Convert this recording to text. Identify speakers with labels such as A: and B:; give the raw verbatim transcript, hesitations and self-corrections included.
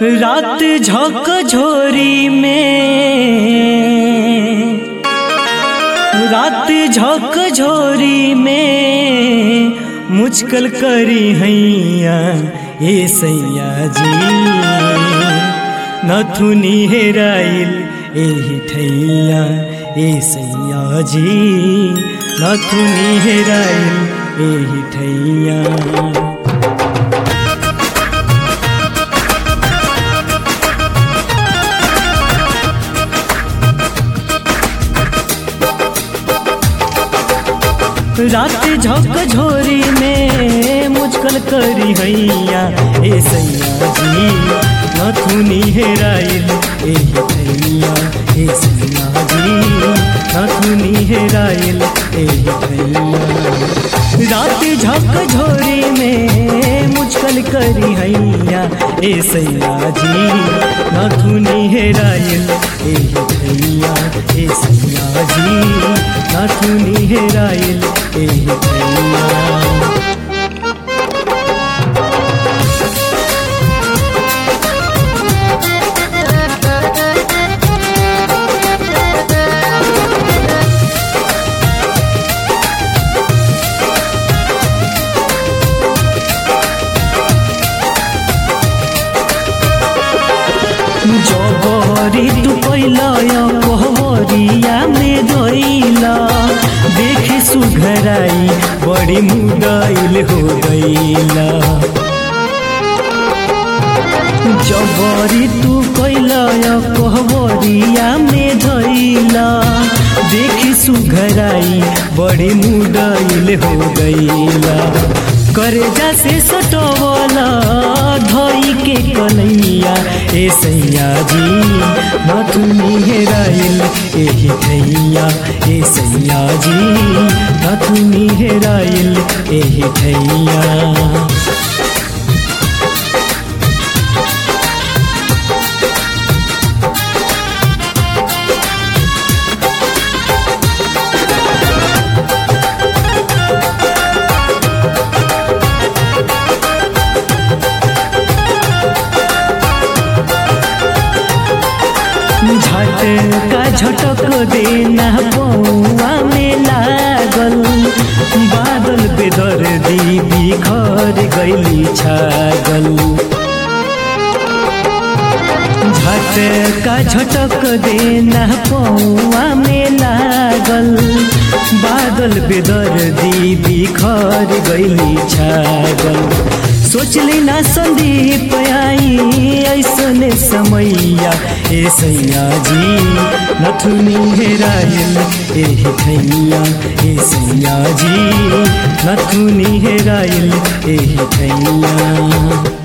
A: रात झक झोरी में रात झक झोरी में मुझकल करी हैया ए सैया जी नथुनी हेराइल एही ठैया ए सैया जी नथुनी हेराइल एही ठैया। रात झक झोरी में मुझकल करी हैया ए सैया जी नथुनी हेराइल एही ठैया ए सैया जी नथुनी हेराइल एही ठैया। रात झक झोरी में मुझकल करी हैया ए सैया जी नथुनी हेराइल एही ठैया ए सैया जी नथुनी हेराइल एही ठैया। जबरी तू कैला कहवरिया में धइला देखी सुघराई बड़ी मुदाइल हो गईला। जबरी तू कैला कहवरिया में धइला देखी सुघराई बड़ी मुदाइल हो गईला। करजा से सटवला धई के कलैया ए सैया जी नथुनी हेराइल एही ठैया ए सैया जी नथुनी हेराइल एही ठैया। झटका झटक देना पौआ में लागल बादल बेदर्दी बिखर गइली छागल। झटका झटक देना पौआ में लागल बादल बेदर्दी बिखर गइली छागल। सोचली ना संदीप आई ऐसने समैया ए सैया जी नथुनी हेराइल एही ठैया ए सैया जी नथुनी हेराइल एही ठैया।